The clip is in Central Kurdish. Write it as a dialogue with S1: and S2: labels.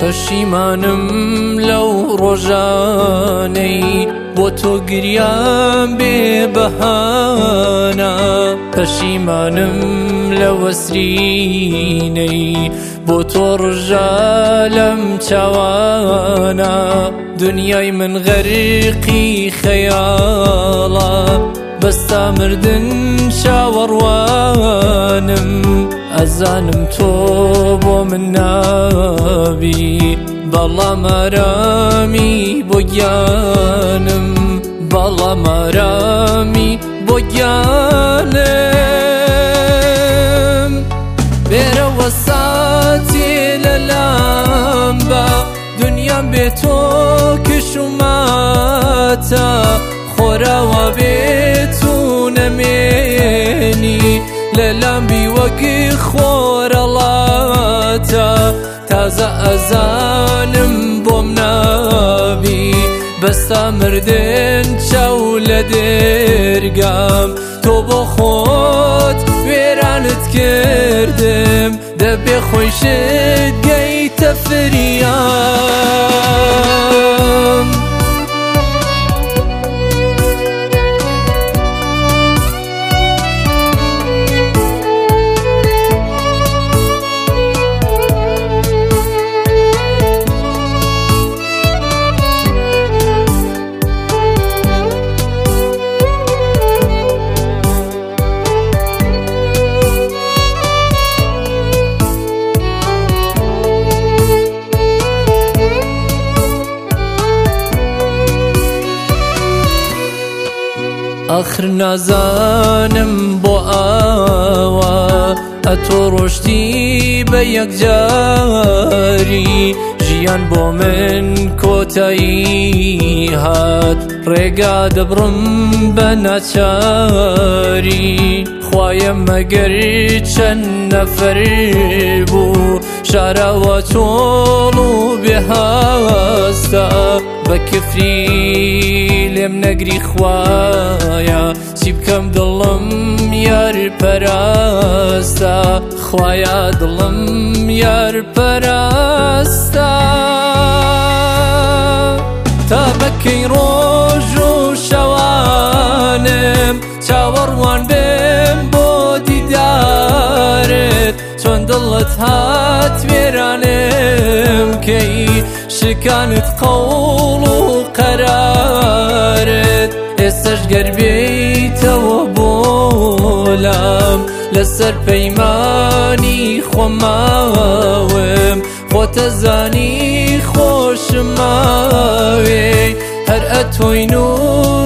S1: پەشیمانم لەو ڕۆژانەی بۆ تۆ گریام بێ بەهانە پەشیمانم لە وەسرینەی بۆ تۆ ڕژا لەم چاوانە دنیای من غەرقی خەیاڵە بەستا مردن چاوەڕوانم ئەزانم تۆ بۆ من نابی بەڵام ئارامی بۆ گیانم بەڵام ئارامی بۆ گیانم بێرەوە ساتی لەلام بە دنیام بێ تۆ کش و ماتە خۆراوە بێت و نەمێنی لەلام بی وەک خۆرەڵاتە تازە ئەزانم بۆم نابی بەستا مردن چاو لە دێرگام تۆ بۆ خۆت وێرانت کردم دەبێ خۆیشت گەیتە فریام ئاخر نازانم بۆ ئاوا ئەتۆ ڕۆشتی بە یەکجاری ژیان بۆ من کۆتایی هات ڕێگا دەبڕم بە ناچاری خوایە مەگەر چەند نەفەر بوو شاراوە تۆڵ و بێهاستا بە کفری لێم نەگری خوایە چی بکەم دڵم یار پەراستە خوایە دڵم یار پەراستە تا بەکەی ڕۆژ و شەوانم چاوەڕوان بێم بۆ دیدارت چۆن دڵت هات وێرانم کەی شکانت قەوڵ و قەرارت ئێستەش گەر بێیتەوە بۆلام لەسەر پەیمانی خۆماوم خۆتە زانی خۆشم ماوێ هەر ئەتۆین و